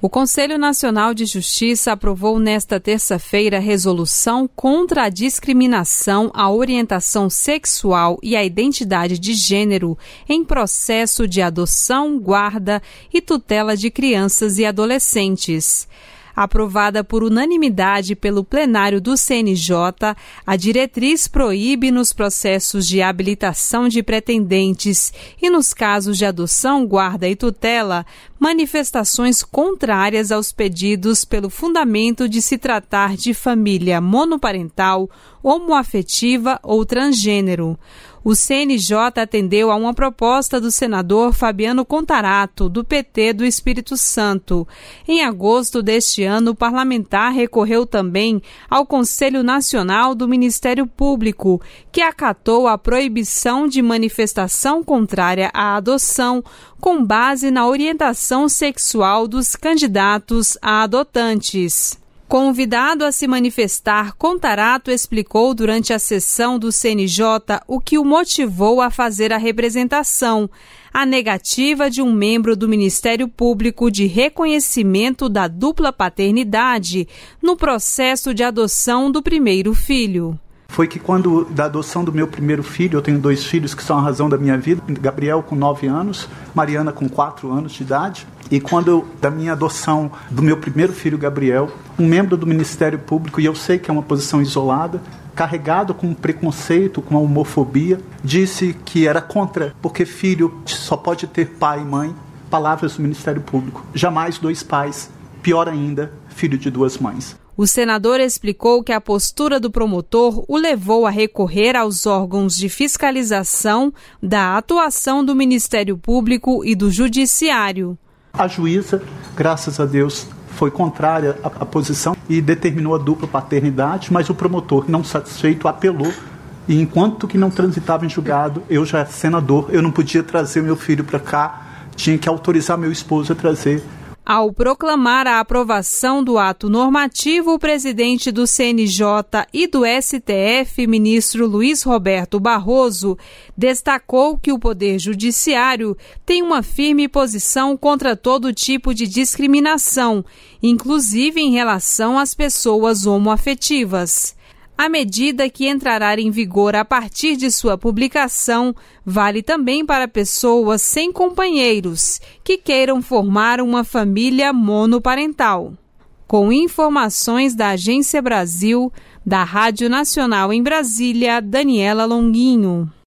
O Conselho Nacional de Justiça aprovou nesta terça-feira a resolução contra a discriminação, a orientação sexual e a identidade de gênero em processo de adoção, guarda e tutela de crianças e adolescentes. Aprovada por unanimidade pelo plenário do CNJ, a diretriz proíbe nos processos de habilitação de pretendentes e nos casos de adoção, guarda e tutela, manifestações contrárias aos pedidos pelo fundamento de se tratar de família monoparental, homoafetiva ou transgênero. O CNJ atendeu a uma proposta do senador Fabiano Contarato, do PT do Espírito Santo. Em agosto deste ano, o parlamentar recorreu também ao Conselho Nacional do Ministério Público, que acatou a proibição de manifestação contrária à adoção, com base na orientação sexual dos candidatos a adotantes. Convidado a se manifestar, Contarato explicou durante a sessão do CNJ o que o motivou a fazer a representação, a negativa de um membro do Ministério Público de reconhecimento da dupla paternidade no processo de adoção do primeiro filho. Foi que quando, da adoção do meu primeiro filho, eu tenho 2 filhos que são a razão da minha vida, Gabriel com 9 anos, Mariana com 4 anos de idade, e quando da minha adoção do meu primeiro filho, Gabriel, um membro do Ministério Público, e eu sei que é uma posição isolada, carregado com preconceito, com a homofobia, disse que era contra, porque filho só pode ter pai e mãe, palavras do Ministério Público, jamais 2 pais, pior ainda, filho de 2 mães. O senador explicou que a postura do promotor o levou a recorrer aos órgãos de fiscalização da atuação do Ministério Público e do Judiciário. A juíza, graças a Deus, foi contrária à posição e determinou a dupla paternidade, mas o promotor, não satisfeito, apelou. E enquanto que não transitava em julgado, eu já era senador, eu não podia trazer meu filho para cá, tinha que autorizar meu esposo a trazer. Ao proclamar a aprovação do ato normativo, o presidente do CNJ e do STF, ministro Luiz Roberto Barroso, destacou que o Poder Judiciário tem uma firme posição contra todo tipo de discriminação, inclusive em relação às pessoas homoafetivas. A medida, que entrará em vigor a partir de sua publicação, vale também para pessoas sem companheiros que queiram formar uma família monoparental. Com informações da Agência Brasil, da Rádio Nacional em Brasília, Daniela Longuinho.